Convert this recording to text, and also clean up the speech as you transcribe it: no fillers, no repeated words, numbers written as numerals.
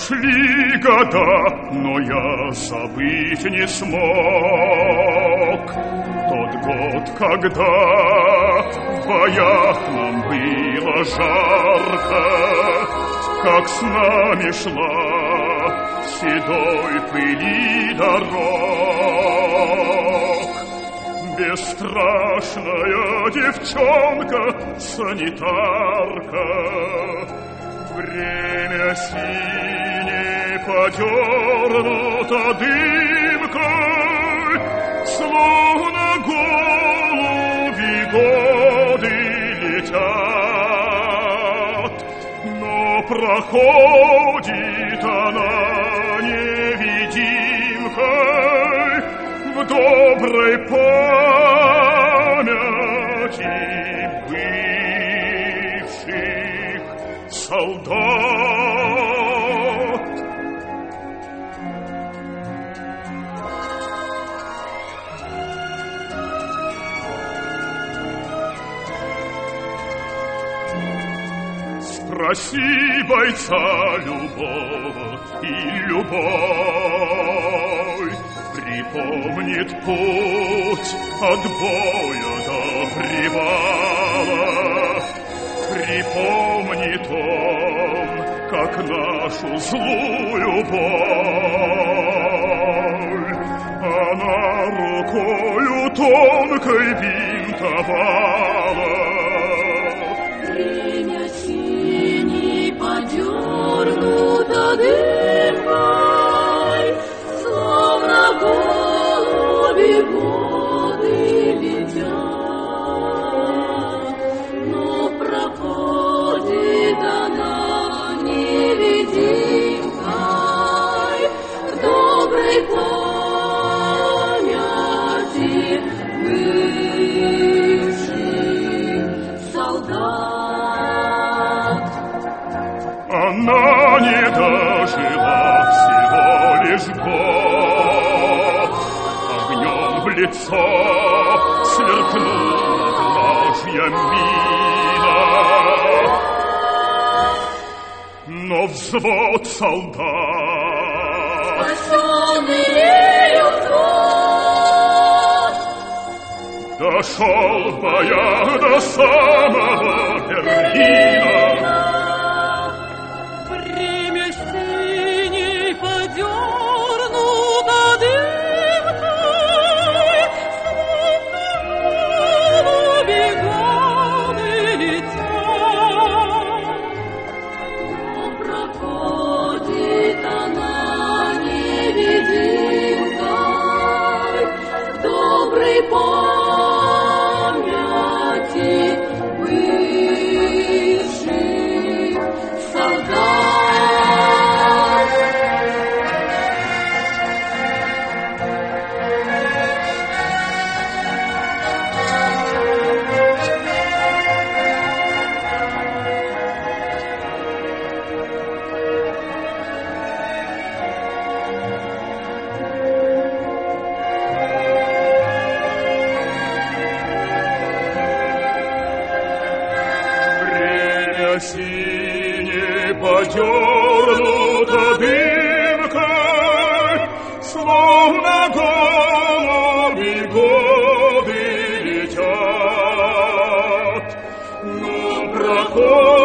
Прошли года, но я забыть не смог тот год, когда в боях нам было жарко, как с нами шла в седой пыли дорог бесстрашная девчонка-санитарка. Время синей подернуто дымкой, словно голуби годы летят, но проходит она невидимкой в доброй памяти бывших солдат. Спроси бойца любого, и любой припомнит путь от боя до привала. Припомнит он, как нашу злую боль она рукою тонкой бинтовала. Время синей подернуто дымкой, словно голуби годы летят, но проходит она невидимкой в доброй памяти бывших солдат. Она не дожила всего лишь год, огнем в лицо сверкнула вражья мина, но взвод солдат, спасенный ею взвод, дошел в боях до самого Берлина. Время синей подернуто дымкой, словно голуби годы летят, но проходит она невидимкой в доброй памяти бывших солдат. Время синей подернуто дымкой, словно голуби годы летят, но проходит